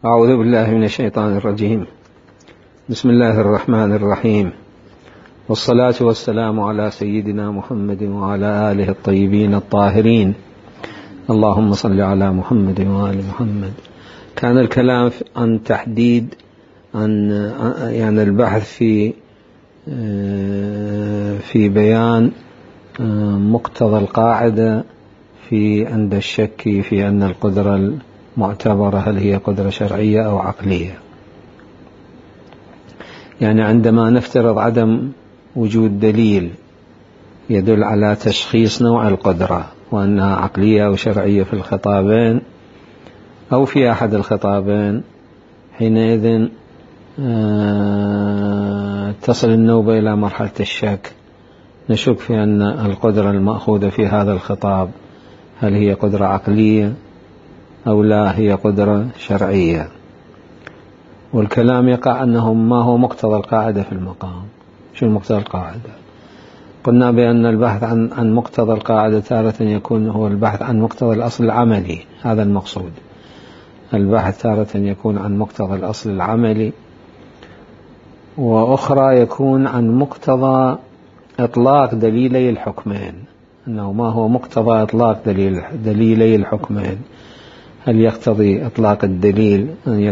أعوذ بالله من الشيطان الرجيم. بسم الله الرحمن الرحيم، والصلاة والسلام على سيدنا محمد وعلى آله الطيبين الطاهرين. اللهم صل على محمد وآل محمد. كان الكلام عن تحديد يعني البحث في بيان مقتضى القاعدة عند الشك في أن القدرة المعتبرة هل هي قدرة شرعية أو عقلية. يعني عندما نفترض عدم وجود دليل يدل على تشخيص نوع القدرة وأنها عقلية أو شرعية في الخطابين أو في أحد الخطابين، حينئذ تصل النوبة إلى مرحلة الشك، نشك في أن القدرة المأخوذة في هذا الخطاب هل هي قدرة عقلية أو لا هي قدرة شرعية. والكلام يقع أنه ما هو مقتضى القاعدة في المقام. شو مقتضى القاعدة؟ قلنا بأن البحث عن مقتضى القاعدة تارة يكون هو البحث عن مقتضى الأصل العملي، هذا المقصود. البحث تارة يكون عن مقتضى الأصل العملي، وأخرى يكون عن مقتضى إطلاق دليلي الحكمين. أنه ما هو مقتضى إطلاق دليلي الحكمين؟ هل يقتضي إطلاق الدليل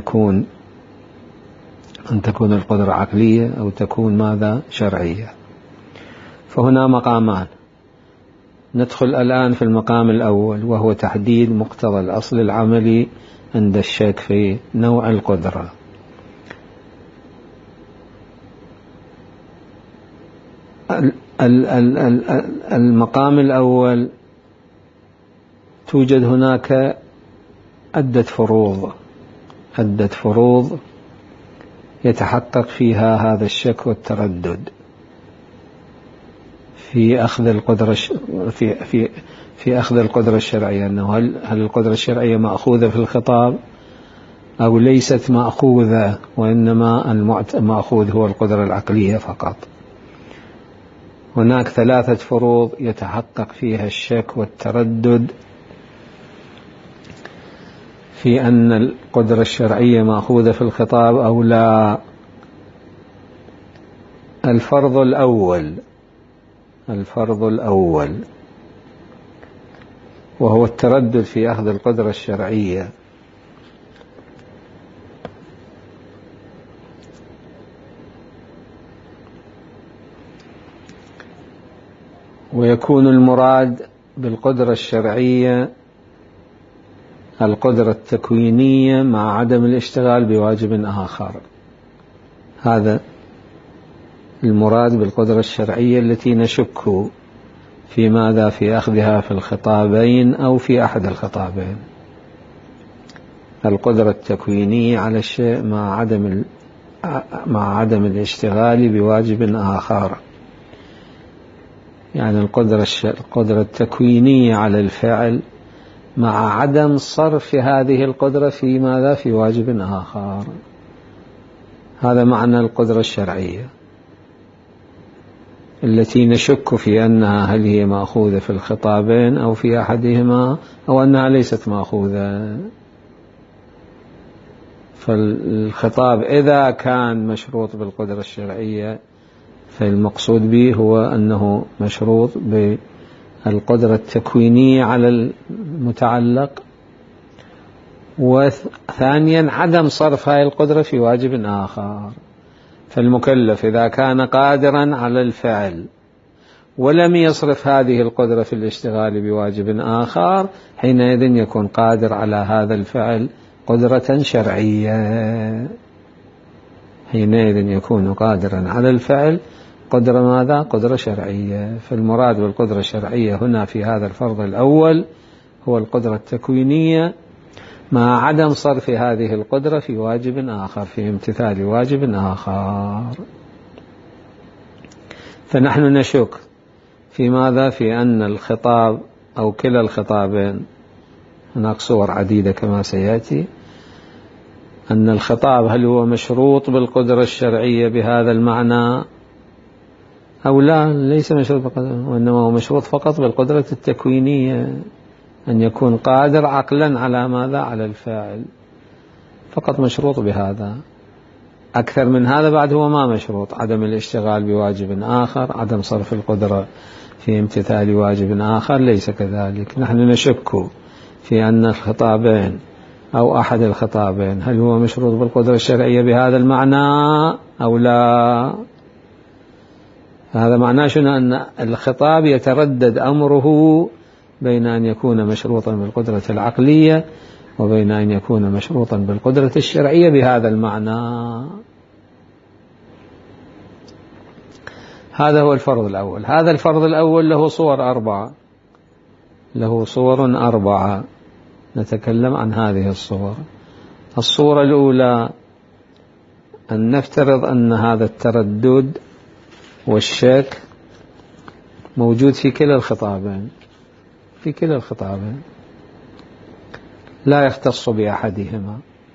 أن تكون القدرة عقلية أو تكون ماذا شرعية؟ فهنا مقامان. ندخل الآن في المقام الأول، وهو تحديد مقتضى الأصل العملي عند الشك في نوع القدرة. المقام الأول توجد هناك عدة فروض يتحقق فيها هذا الشك والتردد في أخذ القدرة في أخذ القدرة الشرعية، أنه هل القدرة الشرعية مأخوذة في الخطاب أو ليست مأخوذة، وإنما المأخوذ هو القدرة العقلية فقط. هناك 3 فروض يتحقق فيها الشك والتردد في أن القدرة الشرعية مأخوذة في الخطاب أو لا. الفرض الأول وهو التردد في أخذ القدرة الشرعية. ويكون المراد بالقدرة الشرعية القدرة التكوينية مع عدم الاشتغال بواجب آخر. هذا المراد بالقدرة الشرعية التي نشك في ماذا في أخذها في الخطابين أو في أحد الخطابين. القدرة التكوينية على الشيء مع عدم الاشتغال بواجب آخر. يعني القدرة التكوينية على الفعل مع عدم صرف هذه القدرة في ماذا في واجب آخر. هذا معنى القدرة الشرعية التي نشك في أنها هل هي مأخوذة في الخطابين أو في أحدهما، أو أنها ليست مأخوذة. فالخطاب إذا كان مشروط بالقدرة الشرعية فالمقصود به هو أنه مشروط بالقدرة التكوينية على المتعلق، وثانيا عدم صرف هذه القدرة في واجب آخر. فالمكلف إذا كان قادرا على الفعل ولم يصرف هذه القدرة في الاشتغال بواجب آخر، حينئذ يكون قادر على هذا الفعل قدرة شرعية. حينئذ يكون قادرا على الفعل قدرة ماذا؟ قدرة شرعية. فالمراد بالقدرة الشرعية هنا في هذا الفرض الأول هو القدرة التكوينية مع عدم صرف هذه القدرة في واجب آخر، في امتثال واجب آخر. فنحن نشك في ماذا؟ في أن الخطاب أو كلا الخطابين، هناك صور عديدة كما سيأتي، أن الخطاب هل هو مشروط بالقدرة الشرعية بهذا المعنى أو لا، ليس مشروط بالقدرة، وإنما هو مشروط فقط بالقدرة التكوينية، أن يكون قادر عقلا على ماذا؟ على الفاعل. فقط مشروط بهذا. أكثر من هذا بعد هو ما مشروط: عدم الاشتغال بواجب آخر، عدم صرف القدرة في امتثال واجب آخر ليس كذلك. نحن نشك في أن الخطابين أو أحد الخطابين هل هو مشروط بالقدرة الشرعية بهذا المعنى أو لا. هذا معناه شنو؟ أن الخطاب يتردد أمره بين أن يكون مشروطا بالقدرة العقلية وبين أن يكون مشروطا بالقدرة الشرعية بهذا المعنى. هذا هو الفرض الأول. هذا الفرض الأول له صور أربعة، له صور أربعة، نتكلم عن هذه الصور. الصورة الأولى أن نفترض أن هذا التردد والشك موجود في كلا الخطابين، في كلا الخطابين، لا يختص بأحدهما.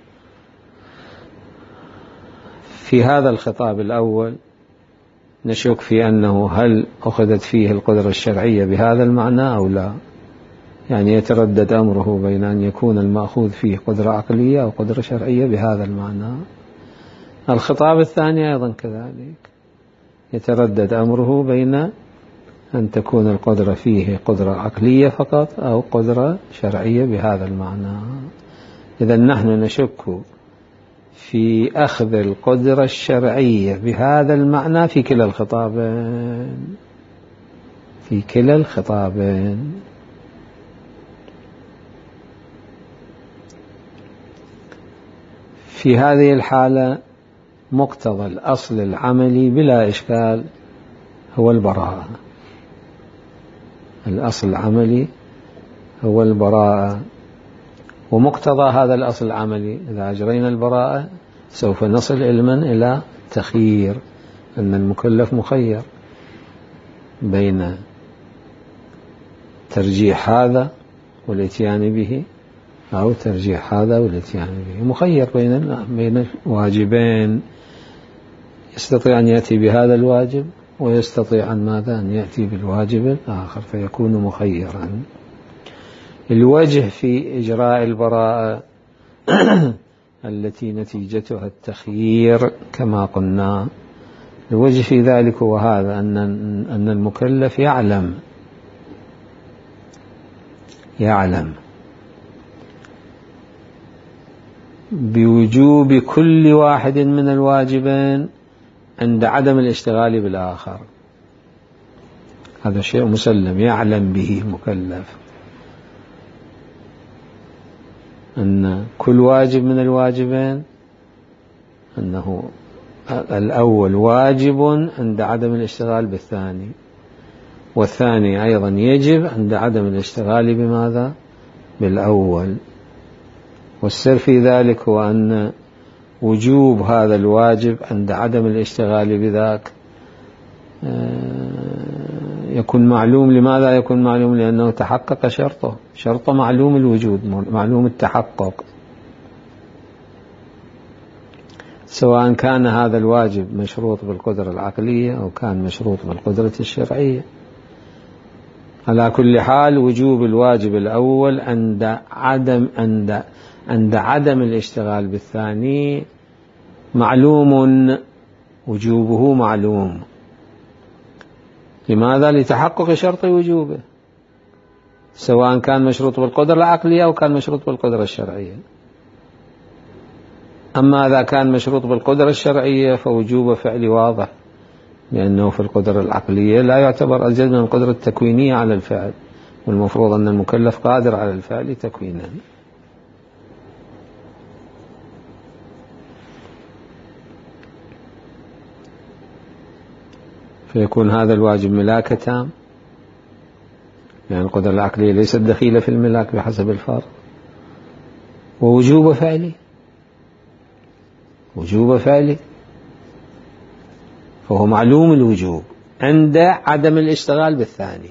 في هذا الخطاب الأول نشك في أنه هل أخذت فيه القدرة الشرعية بهذا المعنى أو لا، يعني يتردد أمره بين أن يكون المأخوذ فيه قدرة عقلية أو قدرة شرعية بهذا المعنى. الخطاب الثاني أيضا كذلك يتردد أمره بين أن تكون القدرة فيه قدرة عقلية فقط أو قدرة شرعية بهذا المعنى. إذا نحن نشك في أخذ القدرة الشرعية بهذا المعنى في كلا الخطابين، في كلا الخطابين. في هذه الحالة مقتضى الأصل العملي بلا إشكال هو البراءة. الأصل العملي هو البراءة، ومقتضى هذا الأصل العملي إذا أجرينا البراءة سوف نصل علما إلى تخيير، أن المكلف مخير بين ترجيح هذا والاتيان به أو ترجيح هذا والاتيان به، مخير بين واجبين، يستطيع أن يأتي بهذا الواجب ويستطيع أن ماذا؟ أن يأتي بالواجب الآخر، فيكون مخيرا. الوجه في إجراء البراءة التي نتيجتها التخيير كما قلنا، الوجه في ذلك هو هذا: أن المكلف يعلم بوجوب كل واحد من الواجبين عند عدم الاشتغال بالآخر. هذا شيء مسلم، يعلم به المكلف أن كل واجب من الواجبين أنه الأول واجب عند عدم الاشتغال بالثاني، والثاني أيضا يجب عند عدم الاشتغال بماذا؟ بالأول. والسر في ذلك هو أن وجوب هذا الواجب عند عدم الاشتغال بذاك يكون معلوم. لماذا يكون معلوم؟ لأنه تحقق شرطه معلوم الوجود، معلوم التحقق، سواء كان هذا الواجب مشروط بالقدرة العقلية أو كان مشروط بالقدرة الشرعية. على كل حال وجوب الواجب الأول عند عدم الاشتغال بالثاني معلوم، وجوبه معلوم. لماذا؟ لتحقق شرط وجوبه، سواء كان مشروط بالقدرة العقلية أو كان مشروط بالقدرة الشرعية. أما إذا كان مشروط بالقدرة الشرعية فوجوب فعل واضح، لأنه في القدرة العقلية لا يعتبر أزيد من القدرة التكوينية على الفعل، والمفروض أن المكلف قادر على الفعل تكوينا. فيكون هذا الواجب ملاك تام، يعني القدرة العقلية ليست دخيلة في الملاك بحسب الفرض. ووجوب فعلي فهو معلوم الوجوب عند عدم الاشتغال بالثاني.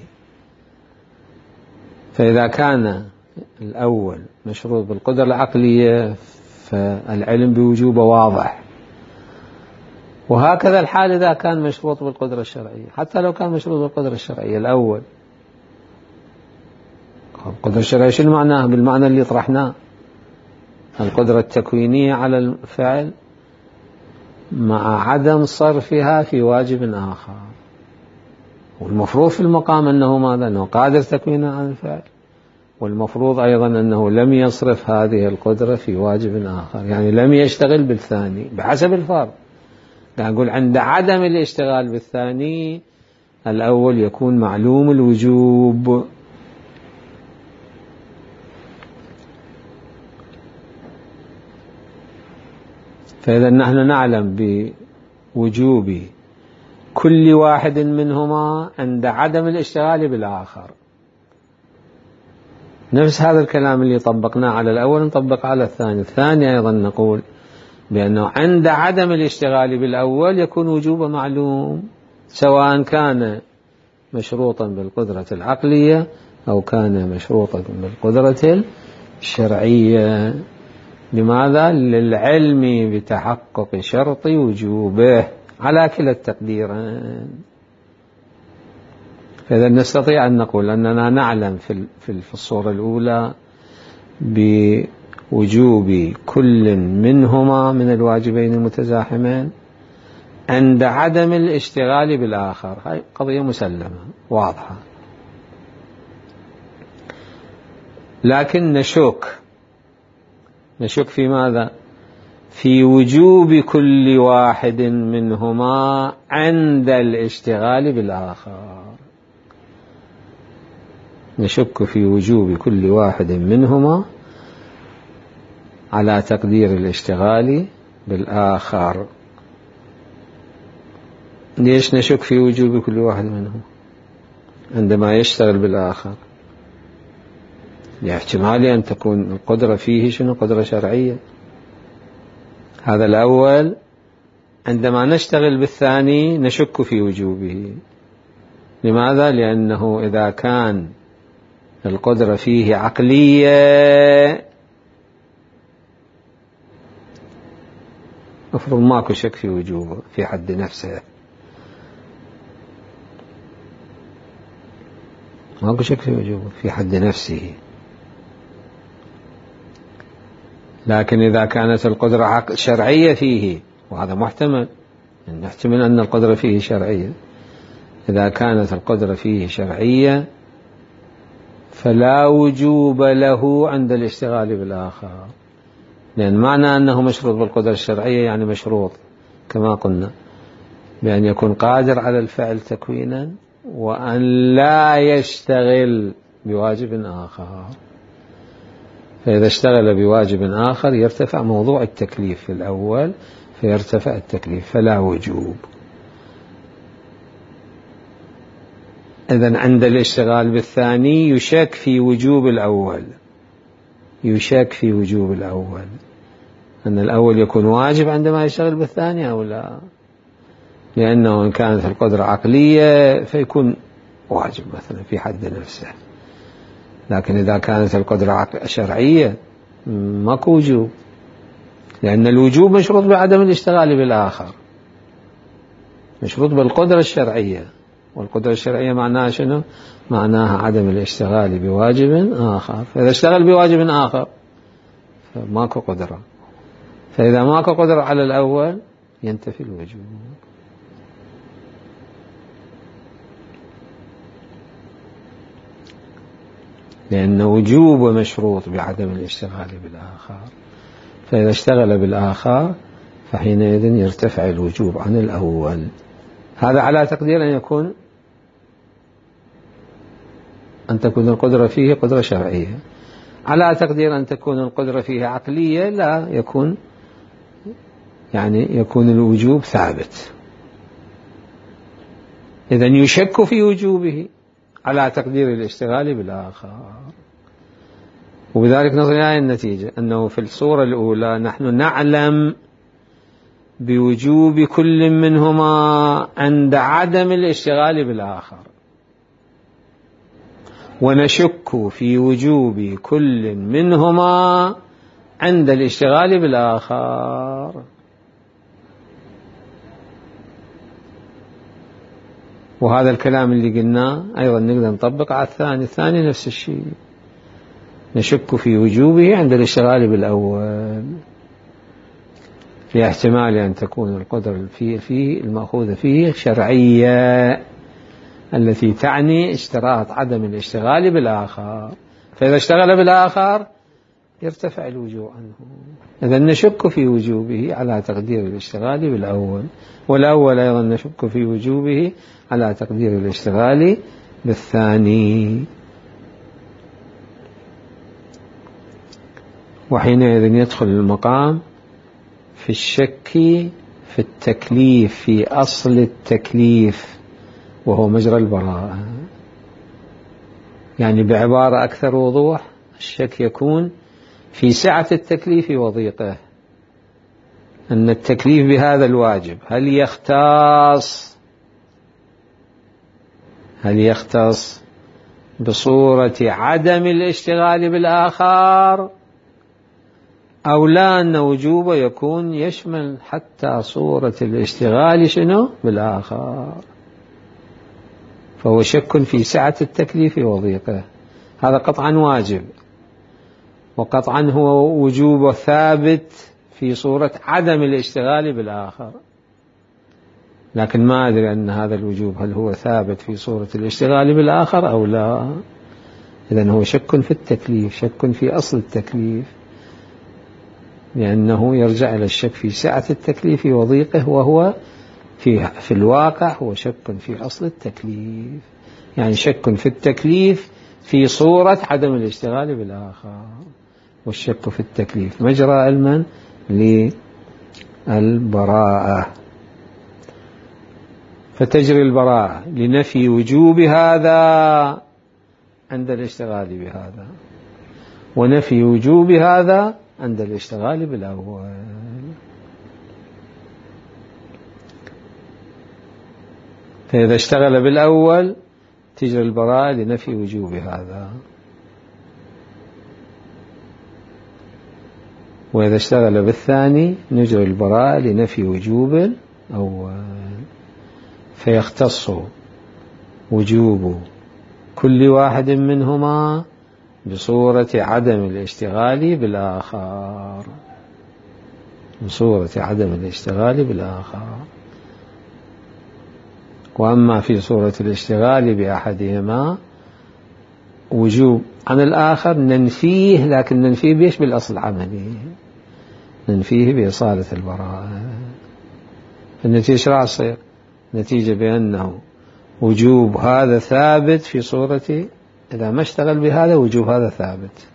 فإذا كان الأول مشروط بالقدرة العقلية فالعلم بوجوبه واضح، وهكذا الحال إذا كان مشروط بالقدرة الشرعية. حتى لو كان مشروط بالقدرة الشرعية الأول، القدرة الشرعية شنو معناها؟ بالمعنى اللي طرحناه، القدرة التكوينية على الفعل مع عدم صرفها في واجب آخر. والمفروض في المقام أنه ماذا؟ أنه قادر تكوينا على الفعل، والمفروض أيضا أنه لم يصرف هذه القدرة في واجب آخر، يعني لم يشتغل بالثاني بحسب الفرض. يعني نقول عند عدم الاشتغال بالثاني الأول يكون معلوم الوجوب. فإذا نحن نعلم بوجوب كل واحد منهما عند عدم الاشتغال بالآخر. نفس هذا الكلام اللي طبقناه على الأول نطبق على الثاني. الثاني أيضا نقول بأنه عند عدم الاشتغال بالأول يكون وجوب معلوم، سواء كان مشروطا بالقدرة العقلية أو كان مشروطا بالقدرة الشرعية. لماذا؟ للعلم بتحقق شرط وجوبه على كلا التقديرين. فإذا نستطيع أن نقول أننا نعلم في الصورة الأولى بوجوب كل منهما من الواجبين المتزاحمين عند عدم الاشتغال بالآخر. هاي قضية مسلمة واضحة، لكن نشك في ماذا؟ في وجوب كل واحد منهما عند الاشتغال بالآخر. نشك في وجوب كل واحد منهما على تقدير الاشتغال بالآخر. ليش نشك في وجوب كل واحد منهم عندما يشتغل بالآخر؟ لاحتمال أن تكون القدرة فيه شنو؟ قدرة شرعية. هذا الأول. عندما نشتغل بالثاني نشك في وجوبه. لماذا؟ لأنه إذا كان القدرة فيه عقلية أفرض ماكو شك في وجوبه في حد نفسه، ماكو شك في وجوبه في حد نفسه. لكن إذا كانت القدرة شرعية فيه، وهذا محتمل، نحتمل أن القدرة فيه شرعية، إذا كانت القدرة فيه شرعية فلا وجوب له عند الاشتغال بالآخر، لأن معنى أنه مشروط بالقدرة الشرعية يعني مشروط كما قلنا بأن يكون قادر على الفعل تكوينا وأن لا يشتغل بواجب آخر. فإذا اشتغل بواجب آخر يرتفع موضوع التكليف في الأول، فيرتفع التكليف فلا وجوب. إذن عند الاشتغال بالثاني يشك في وجوب الأول، يشك في وجوب الأول، أن الأول يكون واجب عندما يشتغل بالثاني أو لا، لأنه إن كانت القدرة عقلية فيكون واجب مثلا في حد نفسه، لكن إذا كانت القدرة شرعية ماكو وجوب، لأن الوجوب مشروط بعدم الاشتغال بالآخر، مشروط بالقدرة الشرعية، والقدرة الشرعية معناها شنو؟ معناها عدم الاشتغال بواجب آخر. فإذا اشتغل بواجب آخر فماكو قدرة، فإذا ماكو قدرة على الأول ينتفي الوجوب. لأن وجوب مشروط بعدم الاشتغال بالآخر، فإذا اشتغل بالآخر فحينئذ يرتفع الوجوب عن الأول. هذا على تقدير أن تكون القدرة فيه قدرة شرعية. على تقدير أن تكون القدرة فيه عقلية لا يكون، يعني يكون الوجوب ثابت. إذن يشك في وجوبه على تقدير الاشتغال بالآخر. وبذلك نصل إلى النتيجة أنه في الصورة الأولى نحن نعلم بوجوب كل منهما عند عدم الاشتغال بالآخر، ونشك في وجوب كل منهما عند الاشتغال بالآخر. وهذا الكلام اللي قلناه أيضا نقدر نطبق على الثاني. الثاني نفس الشيء، نشك في وجوبه عند الاشتغال بالأول، في احتمال أن تكون القدرة فيه المأخوذة فيه شرعية التي تعني اشتراط عدم الاشتغال بالآخر، فإذا اشتغل بالآخر يرتفع الوجوب عنه. إذا نشك في وجوبه على تقدير الاشتغال بالأول، والأول أيضا نشك في وجوبه على تقدير الاشتغال بالثاني. وحينئذ يدخل المقام في الشك في التكليف، في أصل التكليف، وهو مجرى البراءة. يعني بعبارة أكثر وضوح، الشك يكون في سعة التكليف وضيقه، أن التكليف بهذا الواجب هل يختص بصورة عدم الاشتغال بالآخر، أو لا، أن وجوبه يكون يشمل حتى صورة الاشتغال بالآخر. فهو شك في سعة التكليف وضيقه، هذا قطعا واجب، وقطعا هو وجوب ثابت في صورة عدم الاشتغال بالآخر، لكن ما أدري أن هذا الوجوب هل هو ثابت في صورة الاشتغال بالآخر أو لا. إذن هو شك في التكليف، شك في أصل التكليف، لأنه يرجع إلى الشك في سعة التكليف وضيقه، وهو في الواقع هو شك في أصل التكليف، يعني شك في التكليف في صورة عدم الاشتغال بالآخر. والشك في التكليف مجرى علما للبراءة، فتجري البراءة لنفي وجوب هذا عند الاشتغال بهذا، ونفي وجوب هذا عند الاشتغال بالأول. فإذا اشتغل بالأول تجري البراءة لنفي وجوب هذا، وإذا اشتغل بالثاني نجري البراءة لنفي وجوب الأول، فيختص وجوب كل واحد منهما بصورة عدم الاشتغال بالآخر، بصورة عدم الاشتغال بالآخر. وأما في صورة الاشتغال بأحدهما وجوب عن الآخر ننفيه، لكن ننفيه بيش بالأصل العملي، ننفيه بإصالة البراءة. النتيجة راح تصير نتيجة بأنه وجوب هذا ثابت في صورة إذا ما اشتغل بهذا وجوب هذا ثابت،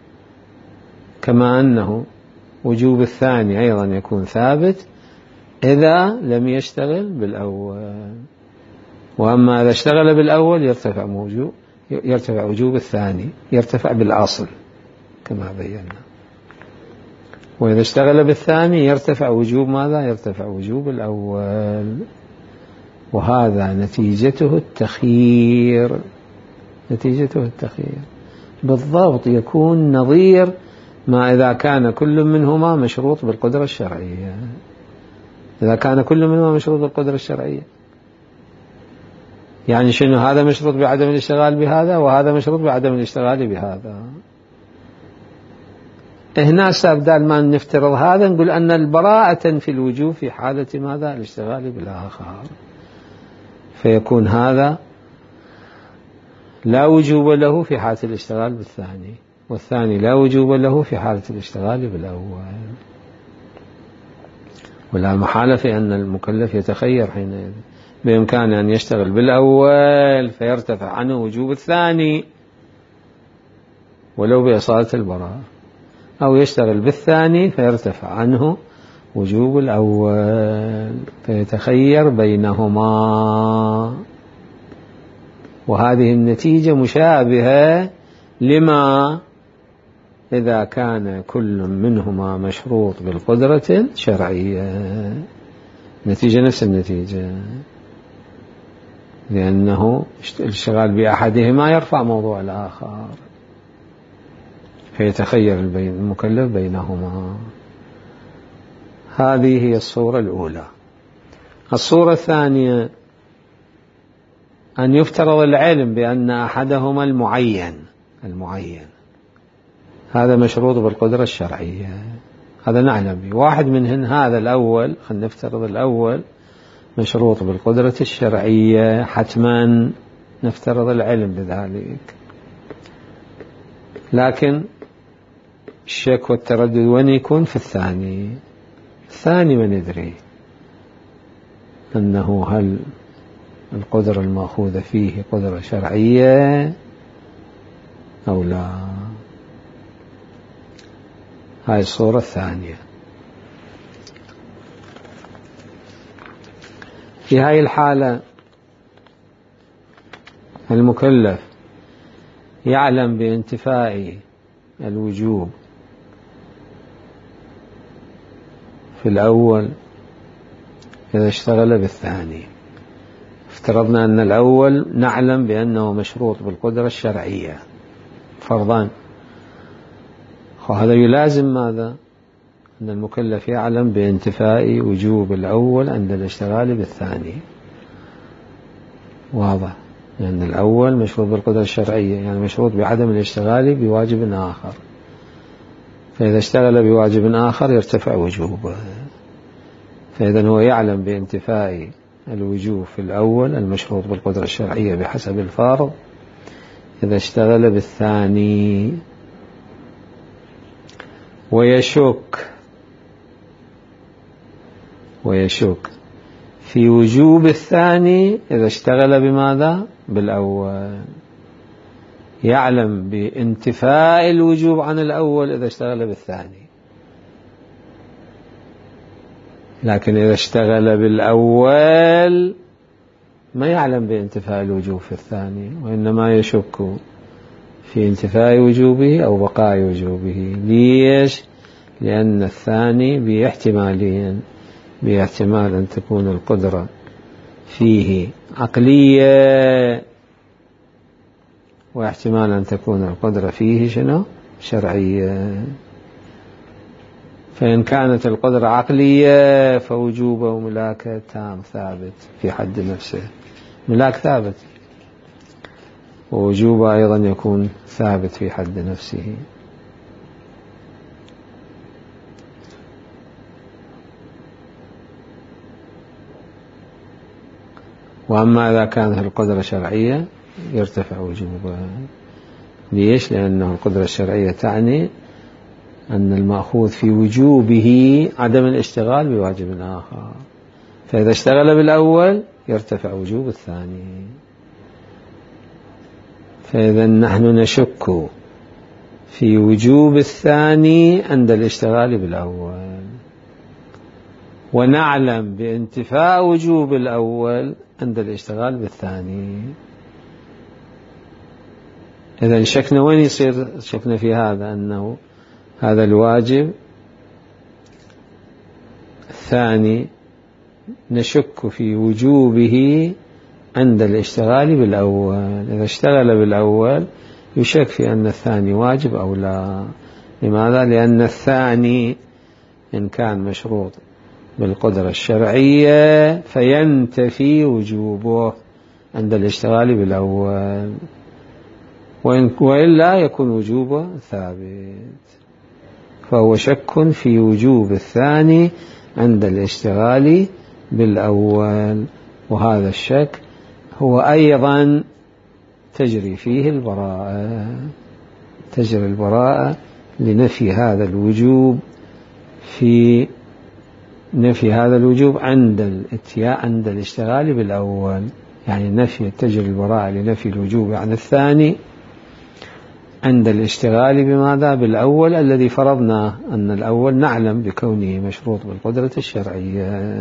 كما أنه وجوب الثاني أيضا يكون ثابت إذا لم يشتغل بالأول. وأما إذا اشتغل بالأول يرتفع وجوب الثاني، يرتفع بالأصل كما بينا. وإذا اشتغل بالثاني يرتفع وجوب ماذا؟ يرتفع وجوب الأول. وهذا نتيجته التخيير، نتيجته التخيير بالضبط يكون نظير ما إذا كان كل منهما مشروط بالقدرة الشرعية. إذا كان كل منهما مشروط بالقدرة الشرعية يعني شنو؟ هذا مشروط بعدم الاشتغال بهذا، وهذا مشروط بعدم الاشتغال بهذا. هنا بدال ما نفترض هذا نقول أن البراءة في الوجوب في حالة ماذا؟ الاشتغال بالآخر، فيكون هذا لا وجوب له في حالة الاشتغال بالثاني، والثاني لا وجوب له في حالة الاشتغال بالأول. ولا محالة في أن المكلف يتخير حينئذ، بإمكانه أن يشتغل بالأول فيرتفع عنه وجوب الثاني ولو بإصالة البراءة، أو يشتغل بالثاني فيرتفع عنه وجوب الأول، فيتخير بينهما. وهذه النتيجة مشابهة لما إذا كان كل منهما مشروط بالقدرة الشرعية، نتيجة نفس النتيجة، لأنه الاشتغال بأحدهما يرفع موضوع الآخر، فيتخير المكلف بينهما. هذه هي الصورة الأولى. الصورة الثانية أن يفترض العلم بأن أحدهما المعين، هذا مشروط بالقدرة الشرعية، هذا نعلم به. واحد منهن هذا الأول، خلينا نفترض الأول مشروط بالقدرة الشرعية حتما، نفترض العلم بذلك، لكن الشك والتردد وين يكون؟ في الثاني. الثاني ما ندري أنه هل القدرة المأخوذة فيه قدرة شرعية أو لا. هاي الصورة الثانية. في هاي الحالة المكلف يعلم بانتفاء الوجوب في الأول إذا اشتغل بالثاني. افترضنا أن الأول نعلم بأنه مشروط بالقدرة الشرعية فرضان، وهذا يلازم ماذا؟ أن المكلف يعلم بانتفاء وجوب الأول عند الاشتغال بالثاني. واضح؟ لأن الأول مشروط بالقدرة الشرعية، يعني مشروط بعدم الاشتغال بواجب آخر، فإذا اشتغل بواجب آخر يرتفع وجوبه. فإذا هو يعلم بانتفاء الوجوب في الأول المشروط بالقدرة الشرعية بحسب الفارض إذا اشتغل بالثاني، ويشك في وجوب الثاني إذا اشتغل بماذا؟ بالأول. يعلم بانتفاء الوجوب عن الأول إذا اشتغل بالثاني، لكن إذا اشتغل بالأول ما يعلم بانتفاء الوجوب في الثاني، وإنما يشك في انتفاء وجوبه أو بقاء وجوبه. ليش؟ لأن الثاني باحتمال أن تكون القدرة فيه عقلية، واحتمال أن تكون القدرة فيه شرعية. فإن كانت القدرة عقلية فوجوبه ملاك تام ثابت في حد نفسه، ملاك ثابت، ووجوبه أيضا يكون ثابت في حد نفسه. وأما إذا كانت القدرة شرعية يرتفع وجوبها. ليش؟ لأنه القدرة الشرعية تعني أن المأخوذ في وجوبه عدم الاشتغال بواجب آخر، فإذا اشتغل بالأول يرتفع وجوب الثاني. فإذا نحن نشك في وجوب الثاني عند الاشتغال بالأول، ونعلم بانتفاء وجوب الأول عند الاشتغال بالثاني. إذا شكنا وين يصير شكنا في هذا؟ أنه هذا الواجب الثاني نشك في وجوبه عند الاشتغال بالأول. إذا اشتغل بالأول يشك في أن الثاني واجب أو لا. لماذا؟ لأن الثاني إن كان مشروط بالقدرة الشرعية فينتفي وجوبه عند الاشتغال بالأول، وإلا يكون وجوبه ثابت. فهو شك في وجوب الثاني عند الاشتغال بالأول، وهذا الشك هو أيضا تجري فيه البراءة، تجري البراءة لنفي هذا الوجوب، في نفي هذا الوجوب عند الاشتغال بالأول. يعني تجري البراءة لنفي الوجوب عن الثاني عند الاشتغال بماذا؟ بالأول الذي فرضنا أن الأول نعلم بكونه مشروط بالقدرة الشرعية.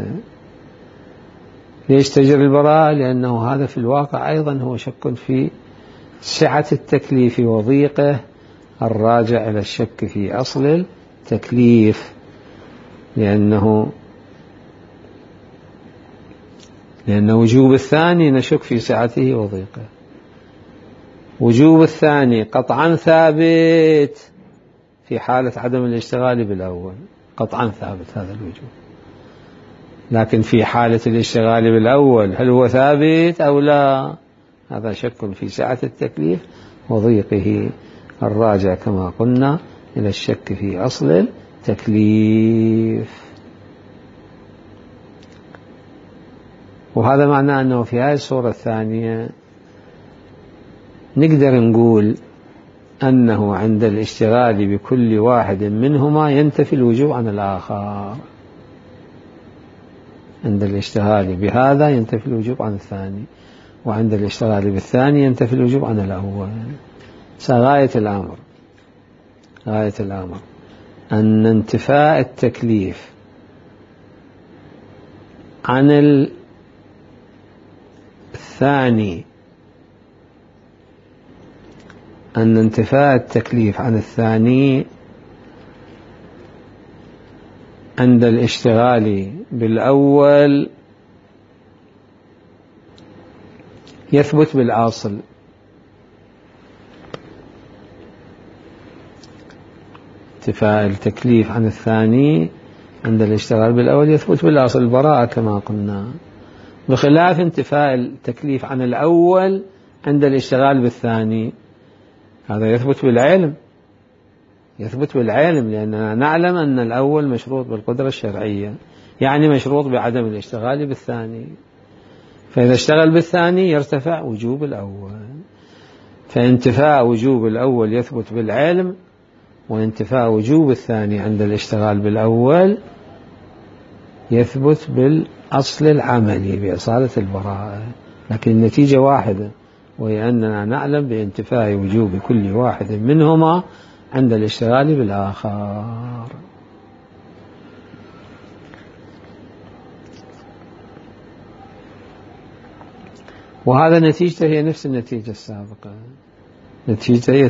ليش تجري البراءة؟ لأنه هذا في الواقع أيضا هو شك في سعة التكليف وضيقه، الراجع إلى الشك في أصل التكليف، لأن وجوب الثاني نشك في سعته وضيقه. وجوب الثاني قطعا ثابت في حالة عدم الاشتغال بالأول، قطعا ثابت هذا الوجوب، لكن في حالة الاشتغال بالأول هل هو ثابت أو لا؟ هذا شك في سعة التكليف وضيقه، الراجع كما قلنا إلى الشك في أصل التكليف. وهذا معناه أنه في هذه الصورة الثانية نقدر نقول أنه عند الاشتغال بكل واحد منهما ينتفي الوجوب عن الآخر. عند الاشتغال بهذا ينتفي الوجوب عن الثاني، وعند الاشتغال بالثاني ينتفي الوجوب عن الأول. غاية الأمر أن انتفاء التكليف عن الثاني عند الاشتغال بالأول يثبت بالأصل. انتفاء التكليف عن الثاني عند الاشتغال بالأول يثبت بالأصل، البراءة كما قلنا، بخلاف انتفاء التكليف عن الأول عند الاشتغال بالثاني، هذا يثبت بالعلم، لأننا نعلم أن الأول مشروط بالقدرة الشرعية، يعني مشروط بعدم الاشتغال بالثاني، فإذا اشتغل بالثاني يرتفع وجوب الأول. فانتفاء وجوب الأول يثبت بالعلم، وانتفاء وجوب الثاني عند الاشتغال بالأول يثبت بالأصل العملي بإصالة البراءة، لكن النتيجة واحدة، وهي أننا نعلم بانتفاء وجوب كل واحد منهما عند الاشتغال بالآخر. وهذا نتيجته هي نفس النتيجة السابقة، نتيجته هي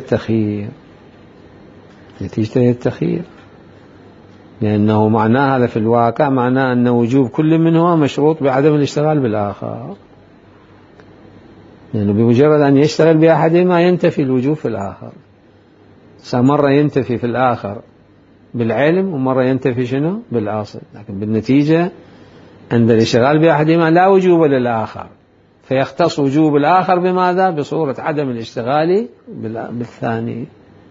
التخيير، لأنه معناه هذا في الواقع معناه أن وجوب كل منهما مشروط بعدم الاشتغال بالآخر، لأنه بمجرد أن يشتغل بأحدهما ينتفي الوجوب في الآخر. مرة ينتفي في الآخر بالعلم، ومرة ينتفي شنو؟ بالأصل، لكن بالنتيجة عند الاشتغال بأحدهما لا وجوب للآخر، فيختص وجوب الآخر بماذا؟ بصورة عدم الاشتغال بالثاني،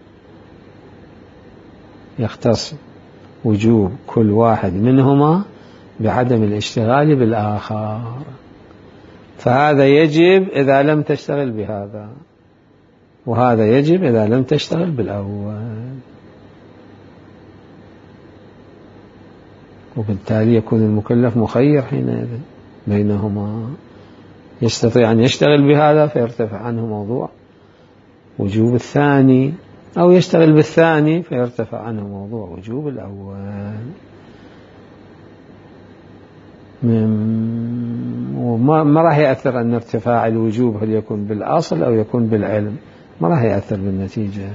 يختص وجوب كل واحد منهما بعدم الاشتغال بالآخر، فهذا يجب إذا لم تشتغل بهذا، وهذا يجب إذا لم تشتغل بالأول، وبالتالي يكون المكلف مخير حينئذ بينهما، يستطيع أن يشتغل بهذا فيرتفع عنه موضوع وجوب الثاني، أو يشتغل بالثاني فيرتفع عنه موضوع وجوب الأول. وما راح يأثر أن ارتفاع الوجوب هل يكون بالأصل أو يكون بالعلم، ما راح يأثر بالنتيجة،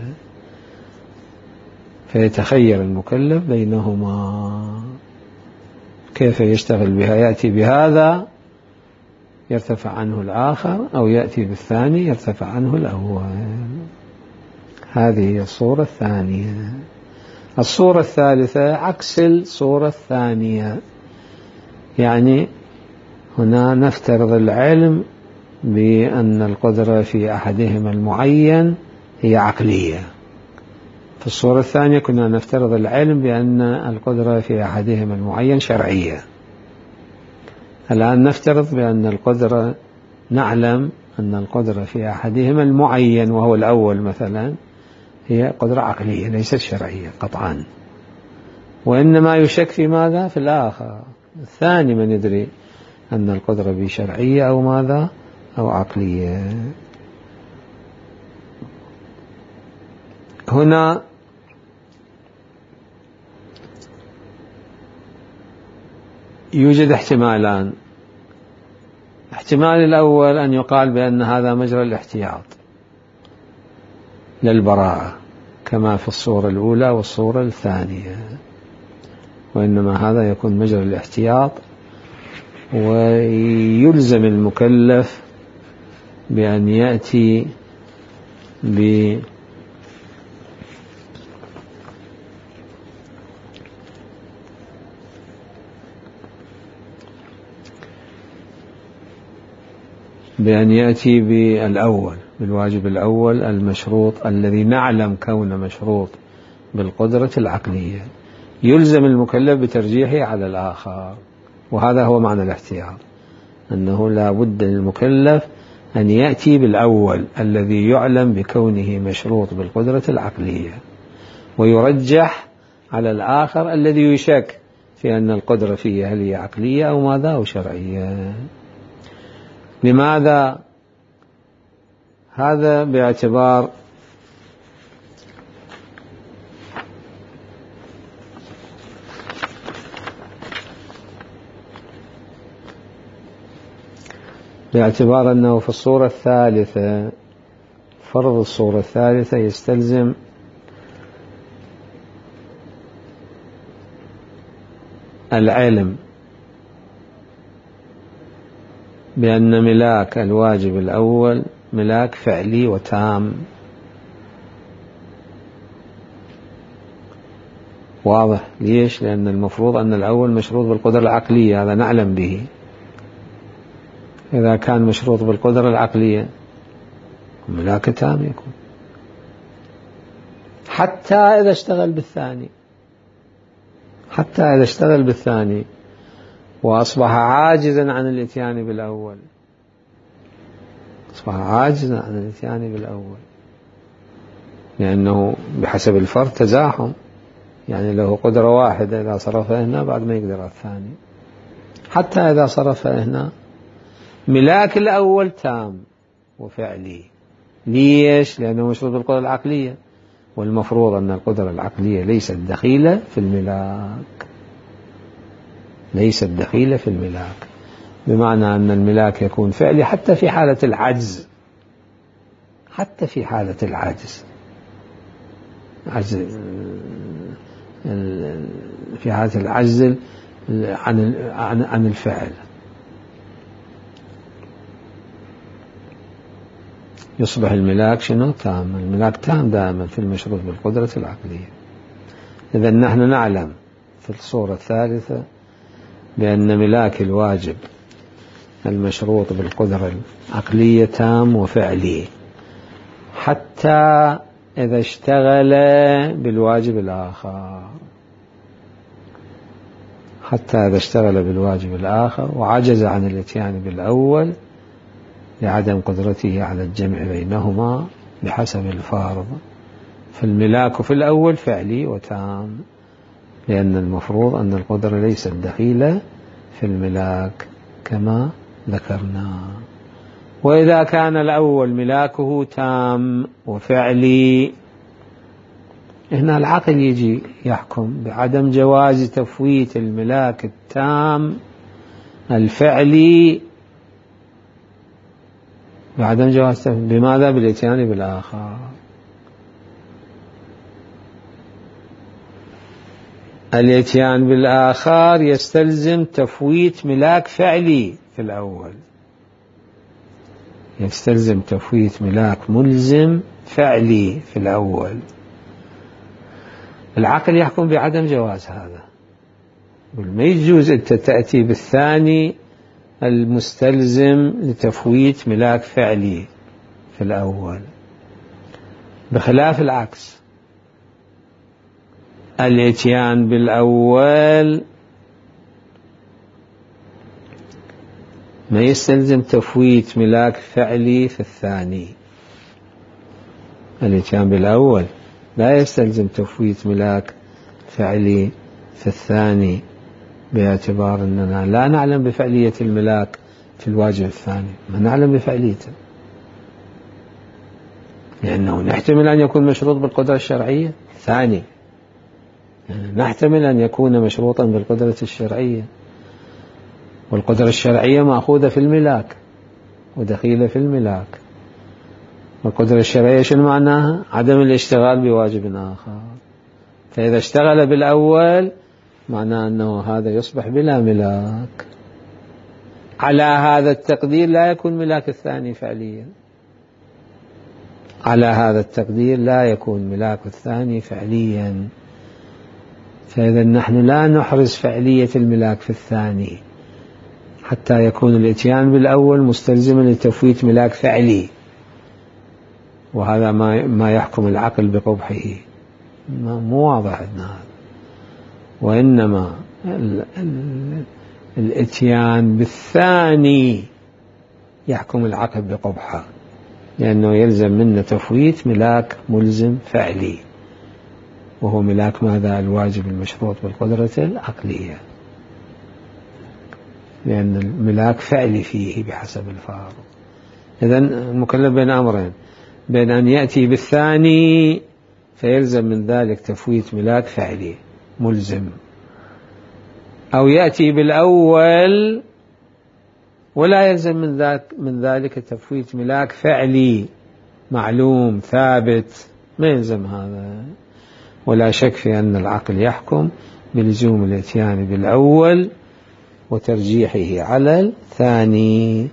فيتخير المكلف بينهما كيف يشتغل بها، يأتي بهذا يرتفع عنه الآخر، أو يأتي بالثاني يرتفع عنه الأول. هذه هي الصورة الثانية. الصورة الثالثة عكس الصورة الثانية، يعني هنا نفترض العلم بأن القدرة في أحدهما المعين هي عقلية، في الصورة الثانية كنا نفترض العلم بأن القدرة في أحدهما المعين شرعية. الآن نفترض بأن القدرة، نعلم أن القدرة في أحدهما المعين وهو الأول مثلا هي قدرة عقلية ليست شرعية قطعا، وإنما يشك في ماذا؟ في الآخر الثاني، من يدري أن القدرة بشرعية أو ماذا؟ أو عقلية. هنا يوجد احتمالان. احتمال الأول أن يقال بأن هذا مجرى الاحتياط للبراءة كما في الصورة الأولى والصورة الثانية، وإنما هذا يكون مجرى الاحتياط، ويلزم المكلف بأن يأتي بالواجب الأول المشروط الذي نعلم كونه مشروط بالقدرة العقلية، يلزم المكلف بترجيحه على الآخر. وهذا هو معنى الاحتياط، أنه لا بد للمكلف أن يأتي بالأول الذي يعلم بكونه مشروط بالقدرة العقلية، ويرجح على الآخر الذي يشك في أن القدرة فيه هل هي عقلية أو ماذا أو شرعية. لماذا؟ هذا باعتبار أنه في الصورة الثالثة، فرض الصورة الثالثة يستلزم العلم بأن ملاك الواجب الأول ملاك فعلي وتام. واضح؟ ليش؟ لأن المفروض أن الأول مشروط بالقدرة العقلية، هذا نعلم به. إذا كان مشروط بالقدرة العقلية ملاك تام يكون، حتى إذا اشتغل بالثاني وأصبح عاجزا عن الاتيان بالأول، لأنه بحسب الفرد تزاحم، يعني له قدرة واحدة إذا صرفها هنا بعد ما يقدر الثاني. حتى إذا صرفها هنا ملاك الأول تام وفعلي. ليش؟ لأنه مشروط بالقدرة العقلية، والمفروض أن القدرة العقلية ليست دخيلة في الملاك، بمعنى أن الملاك يكون فعلي حتى في حالة العجز، في حالة العجز عن الفعل يصبح الملاك شنو؟ تام. الملاك تام دائما في المشروط بالقدرة العقلية. إذا نحن نعلم في الصورة الثالثة بأن ملاك الواجب المشروط بالقدرة العقلية تام وفعلي حتى إذا اشتغل بالواجب الآخر وعجز عن الاتيان بالأول لعدم قدرته على الجمع بينهما بحسب الفارض. فالملاك في الأول فعلي وتام، لأن المفروض أن القدرة ليست دخيلة في الملاك كما ذكرنا. وإذا كان الأول ملاكه تام وفعلي، هنا العقل يجي يحكم بعدم جواز تفويت الملاك التام الفعلي، بعدم جواز بماذا؟ بالاتيان بالآخر. الاتيان بالآخر يستلزم تفويت ملاك فعلي في الأول، يستلزم تفويت ملاك ملزم فعلي في الأول. العقل يحكم بعدم جواز هذا، ما يجوز أنت تأتي بالثاني المستلزم لتفويت ملاك فعلي في الأول، بخلاف العكس. الاتيان بالأول ما يستلزم تفويت ملاك فعلي في الثاني. الاتيان بالأول لا يستلزم تفويت ملاك فعلي في الثاني، باعتبار أننا لا نعلم بفعلية الملاك في الواجب الثاني، ما نعلم بفعليته، لأنه نحتمل أن يكون مشروط بالقدرة الشرعية ثاني، نحتمل أن يكون مشروطا بالقدرة الشرعية، والقدرة الشرعية مأخوذة في الملاك ودخيلة في الملاك. والقدرة الشرعية شنو معناها؟ عدم الاشتغال بواجب آخر. فإذا اشتغل بالأول معناه أنه هذا يصبح بلا ملاك. على هذا التقدير لا يكون ملاك الثاني فعليا، على هذا التقدير لا يكون ملاك الثاني فعليا. فإذا نحن لا نحرز فعلية الملاك في الثاني حتى يكون الاتيان بالأول مستلزما لتفويت ملاك فعلي، وهذا ما يحكم العقل بقبحه. مو واضح عندنا هذا. وإنما الإتيان بالثاني يحكم العقد بقبحه، لأنه يلزم منه تفويت ملاك ملزم فعلي، وهو ملاك ماذا؟ الواجب المشروط بالقدرة العقلية، لأن الملاك فعلي فيه بحسب الفارض. إذن المكلف بين أمرين، بين أن يأتي بالثاني فيلزم من ذلك تفويت ملاك فعلي ملزم، أو يأتي بالأول ولا يلزم من ذلك تفويت ملاك فعلي معلوم ثابت، ما يلزم هذا. ولا شك في أن العقل يحكم بلزوم الاتيان بالأول وترجيحه على الثاني،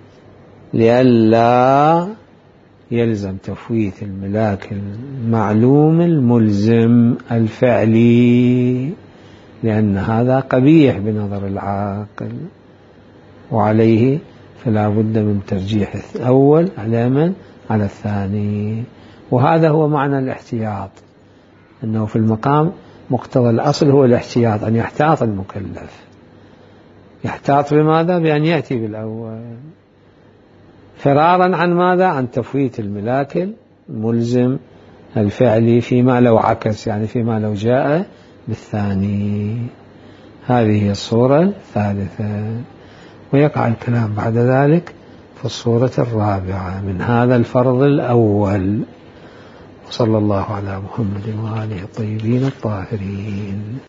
لئلا يلزم تفويت الملاك المعلوم الملزم الفعلي، لأن هذا قبيح بنظر العاقل، وعليه فلا بد من ترجيح الأول على من؟ على الثاني. وهذا هو معنى الاحتياط، أنه في المقام مقتضى الأصل هو الاحتياط، أن يحتاط المكلف. يحتاط بماذا؟ بأن يأتي بالأول، فرارا عن ماذا؟ عن تفويت الملاك الملزم الفعلي فيما لو عكس، يعني فيما لو جاء بالثاني. هذه هي الصورة الثالثة. ويقع الكلام بعد ذلك في الصورة الرابعة من هذا الفرض الأول. صلى الله على محمد وآله الطيبين الطاهرين.